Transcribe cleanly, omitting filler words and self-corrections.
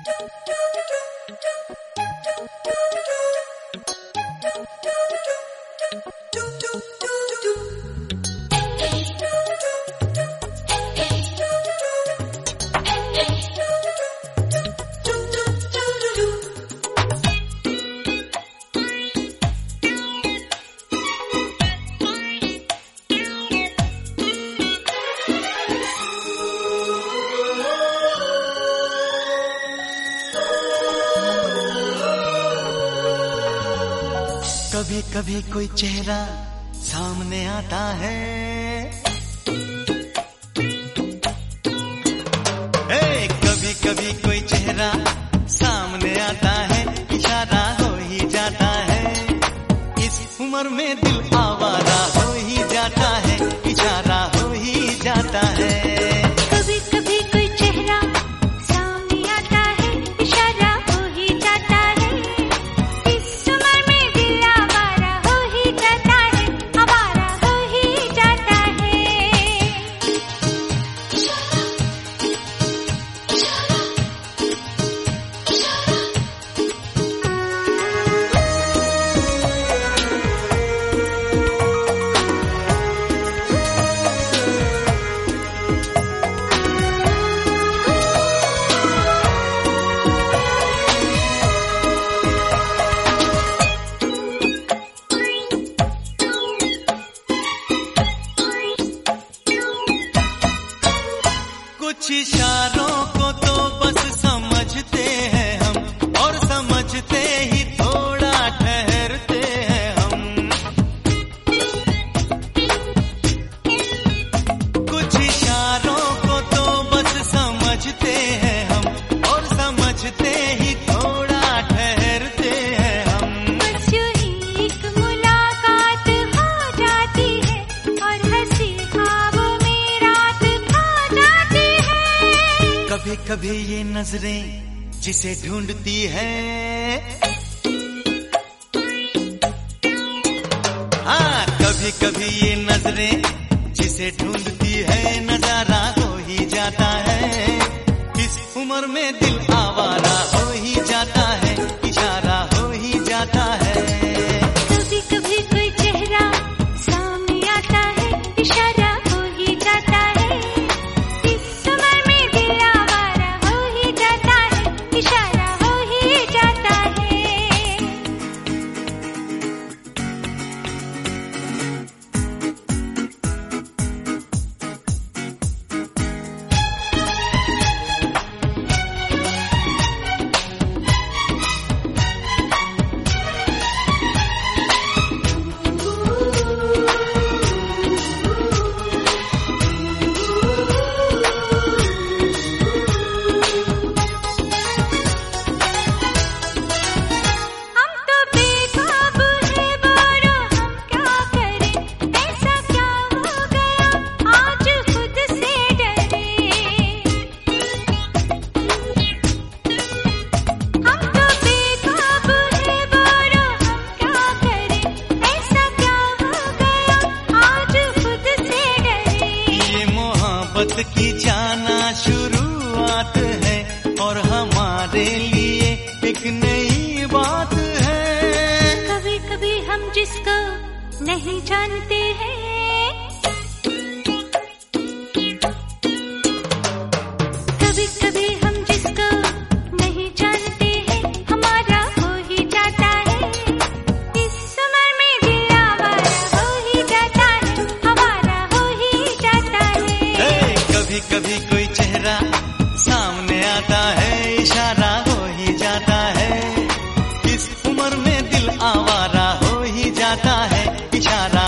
कभी कभी कोई चेहरा सामने आता है, कभी कभी कोई चेहरा सामने आता है, इशारा हो ही जाता है। इस उम्र में दिल आवारा हो ही जाता है, इशारा हो ही जाता है। कुछ इशारों को तो बस समझते हैं हम, और समझते ही थोड़ा ठहरते हैं हम। कुछ इशारों को तो बस समझते हैं हम, और समझते ही थोड़ा ठहरते हैं हम। बस यूं ही एक मुलाकात हो जाती है, और हंसी ख्वाबों में रात खा जाती है। कभी कभी ये नजरें जिसे ढूंढती है, हाँ कभी कभी ये नजरें जिसे ढूंढती है, नजारा हो ही जाता है। इस उम्र में दिल आवारा हो ही जाता है, इशारा हो ही जाता है। कभी कभी कोई चेहरा सामने आता है, इशारा हो ही जाता है। इस उम्र में दिल आवारा हो ही जाता है, इशारा हो ही जाता है। की जाना शुरुआत है, और हमारे लिए एक नई बात है। कभी कभी हम जिसको नहीं जानते हैं, कभी कभी हम जिसको नहीं जानते हैं, हमारा हो ही जाता है। इस उम्र में दिल आवारा हो ही जाता है, हमारा हो ही जाता है। कभी कभी कोई चेहरा सामने आता है, इशारा हो ही जाता है। इस उम्र में दिल आवारा हो ही जाता है, इशारा